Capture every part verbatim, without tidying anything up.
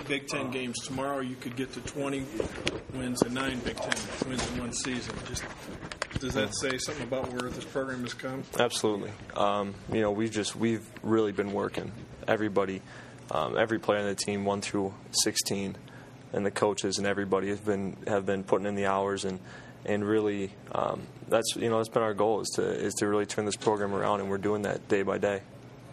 eight Big Ten games. Tomorrow you could get to twenty wins and nine Big Ten wins in one season. Just does that say something about where this program has come? Absolutely. Um, you know, we've just we've really been working. Everybody, um, every player on the team, one through sixteen, and the coaches and everybody have been have been putting in the hours and and really um, that's you know that's been our goal is to is to really turn this program around, and we're doing that day by day.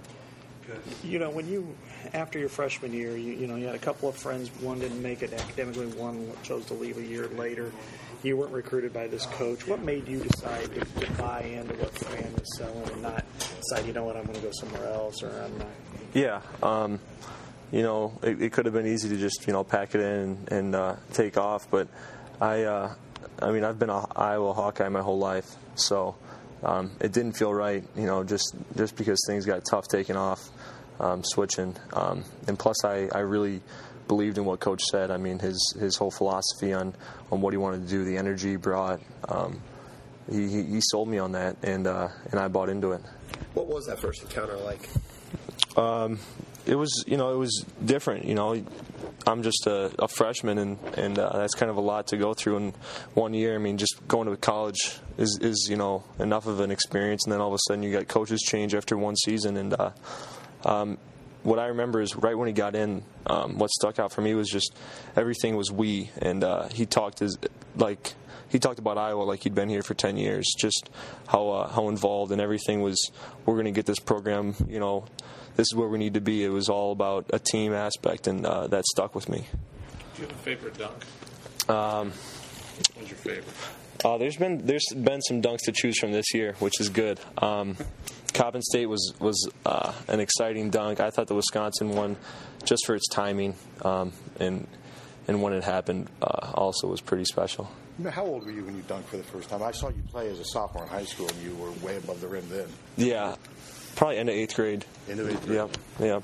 You know, when you, after your freshman year, you, you know, you had a couple of friends, one didn't make it academically, one chose to leave a year later. You weren't recruited by this coach. What made you decide to, to buy into what Fran was selling and not decide, you know what, I'm going to go somewhere else, or I'm not? Yeah. Um, you know, it, it could have been easy to just, you know, pack it in and, and uh, take off, but I, uh, I mean, I've been an Iowa Hawkeye my whole life, so um, it didn't feel right, you know, just, just because things got tough taking off. Um, switching, um, and plus I, I really believed in what Coach said. I mean, his his whole philosophy on, on what he wanted to do, the energy he brought, um, he, he he sold me on that, and uh, and I bought into it. What was that first encounter like? Um, it was you know it was different. You know, I'm just a, a freshman, and and uh, that's kind of a lot to go through in one year. I mean, just going to college is is you know enough of an experience, and then all of a sudden you got coaches change after one season, and. Uh, Um, what I remember is right when he got in, um, what stuck out for me was just everything was we, and uh, he talked as like he talked about Iowa like he'd been here for ten years, just how uh, how involved and everything was. We're going to get this program, you know, this is where we need to be. It was all about a team aspect, and uh, that stuck with me. Do you have a favorite dunk? Um, What was your favorite? Uh, there's been there's been some dunks to choose from this year, which is good. Um, Coppin State was was uh, an exciting dunk. I thought the Wisconsin one, just for its timing um, and and when it happened, uh, also was pretty special. How old were you when you dunked for the first time? I saw you play as a sophomore in high school, and you were way above the rim then. Yeah, probably end of eighth grade. End of eighth grade. Yep, yep.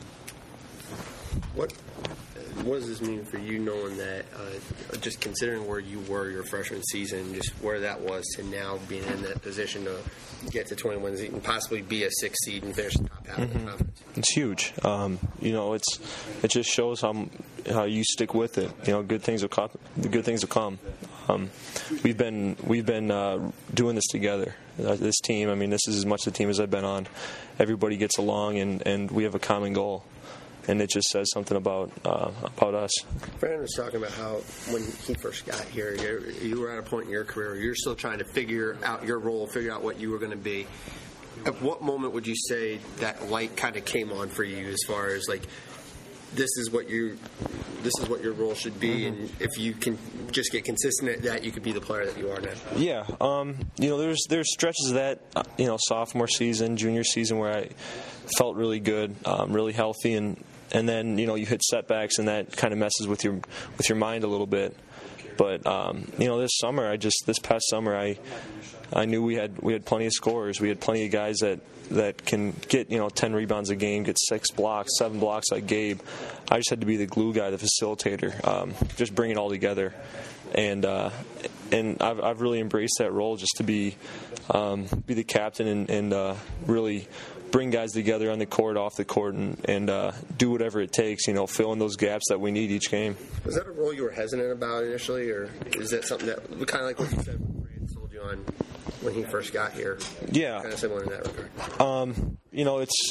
What what does this mean for you, knowing that, uh, just considering where you were your freshman season, just where that was to now being in that position to get to twenty wins and possibly be a sixth seed and finish the top half Mm-hmm. of the conference? It's huge. Um, you know, it's it just shows how how you stick with it. You know, good things will come. The good things will come. Um, we've been we've been uh, doing this together. Uh, this team. I mean, this is as much the team as I've been on. Everybody gets along, and, and we have a common goal. And it just says something about uh, about us. Fran was talking about how when he first got here, you you were at a point in your career where you're still trying to figure out your role, figure out what you were going to be. At what moment would you say that light kind of came on for you, as far as like, this is what you, this is what your role should be, mm-hmm. and if you can just get consistent at that, you could be the player that you are now? Yeah, um, you know, there's there's stretches of that, uh, you know, sophomore season, junior season where I felt really good, um, really healthy, and. And then, you know, you hit setbacks, and that kind of messes with your with your mind a little bit. But um, you know, this summer, I just this past summer, I I knew we had we had plenty of scorers. We had plenty of guys that, that can get, you know, ten rebounds a game, get six blocks, seven blocks like Gabe. I just had to be the glue guy, the facilitator, um, just bring it all together. And uh, and I've I've really embraced that role, just to be um, be the captain and, and uh, really bring guys together on the court, off the court, and, and uh, do whatever it takes, you know, fill in those gaps that we need each game. Was that a role you were hesitant about initially, or is that something that, kind of like what you said when Brand sold you on when he first got here? Yeah. Kind of similar in that regard. Um, you know, it's,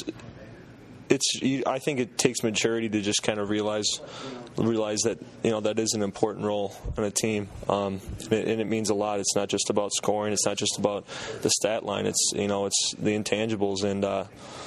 it's, I think it takes maturity to just kind of realize realize that, you know, that is an important role on a team, um, and, it, and it means a lot. It's not just about scoring. It's not just about the stat line. It's, you know, it's the intangibles, and uh,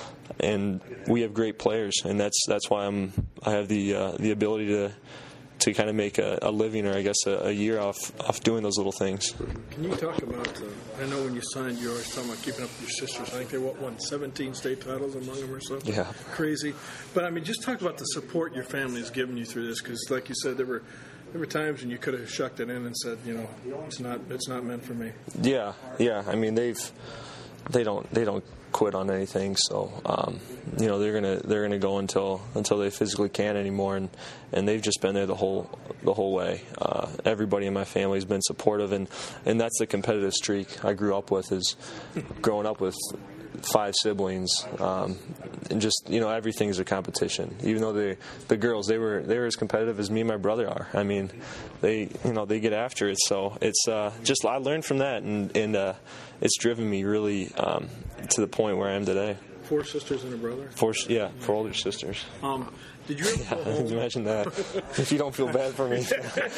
and we have great players, and that's that's why I'm I have the uh, the ability to to kind of make a, a living, or I guess a, a year off off doing those little things. Can you talk about, uh, I know when you signed, you were always talking about keeping up with your sisters. I think they won seventeen state titles among them or something. Yeah. Crazy. But, I mean, just talk about the support your family has given you through this, because, like you said, there were there were times when you could have shucked it in and said, you know, it's not it's not meant for me. Yeah, yeah. I mean, they've they don't they don't quit on anything, so um, you know, they're gonna they're gonna go until until they physically can't anymore, and, and they've just been there the whole the whole way. Uh, everybody in my family has been supportive, and, and that's the competitive streak I grew up with, is growing up with five siblings, um, and just you know everything's a competition. Even though the the girls they were they were as competitive as me and my brother are. I mean, they you know they get after it. So it's uh, just I learned from that, and and uh, it's driven me really um, to the point where I am today. Four sisters and a brother. Four yeah, four older sisters. Um, did you ever Yeah, go home? imagine that. If you don't feel bad for me.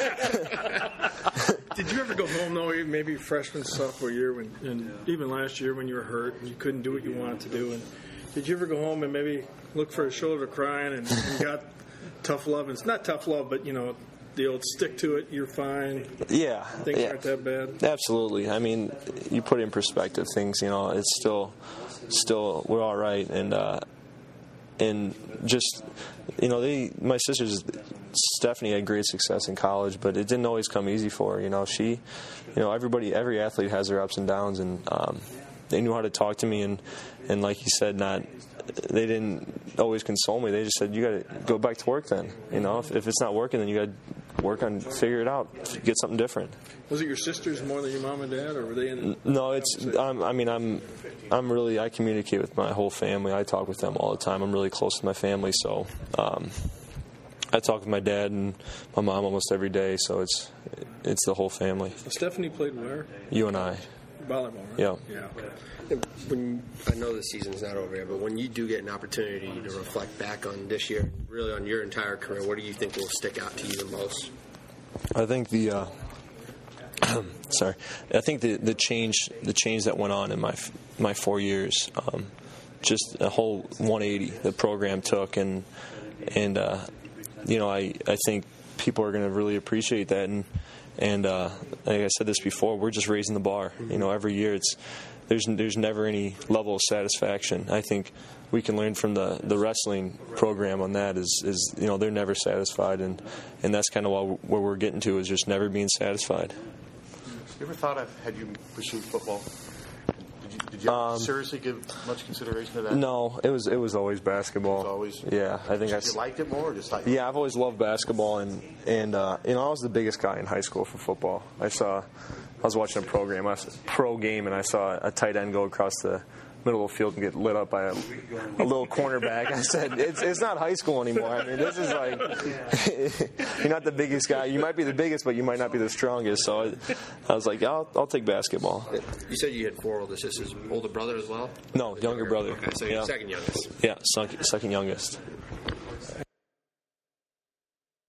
Did you ever go home though, maybe freshman, sophomore year, when, and even last year when you were hurt and you couldn't do what you wanted to do? And did you ever go home and maybe look for a shoulder crying and, and got tough love? And it's not tough love, but you know, the old stick to it. You're fine. Yeah, Things yeah. aren't that bad. Absolutely. I mean, you put it in perspective. Things, you know, it's still, still we're all right, and uh, and just, you know, they my sisters. Stephanie had great success in college, but it didn't always come easy for her. You know, she, you know, everybody, every athlete has their ups and downs, and um, they knew how to talk to me, and, and like you said, not, they didn't always console me. They just said, you got to go back to work then. You know, if, if it's not working, then you got to work on, figure it out, get something different. Was it your sisters more than your mom and dad, or were they in? No, it's. I'm, I mean, I'm. I'm really. I communicate with my whole family. I talk with them all the time. I'm really close to my family, so. Um, I talk with my dad and my mom almost every day, so it's it's the whole family. Stephanie played where? You and I. Volleyball, right? Yeah. Yeah. When I know the season's not over yet, but when you do get an opportunity to reflect back on this year, really on your entire career, what do you think will stick out to you the most? I think the. Uh, sorry, I think the the change the change that went on in my my four years, um, just a whole one eighty the program took, and and. Uh, You know, I, I think people are going to really appreciate that, and and uh, like I said this before, we're just raising the bar. You know, every year it's there's there's never any level of satisfaction. I think we can learn from the, the wrestling program on that is, is you know they're never satisfied, and, and that's kind of where we're getting to is just never being satisfied. You ever thought of had you pursued football? Did you, did you Um, seriously give much consideration to that? No, it was it was always basketball. It was always? Yeah, I think I. Did you liked it more or just like Yeah, I've always loved basketball, and and uh, you know I was the biggest guy in high school for football. I saw, I was watching a program, a pro game, and I saw a tight end go across the middle of the field and get lit up by a, a little cornerback. I said, it's it's not high school anymore. I mean, this is like you're not the biggest guy. You might be the biggest, but you might not be the strongest. So I, I was like, I'll I'll take basketball. You said you had four older sisters, older brother as well? No, younger brother. Okay, so you're Yeah. second youngest. Yeah, second, second youngest.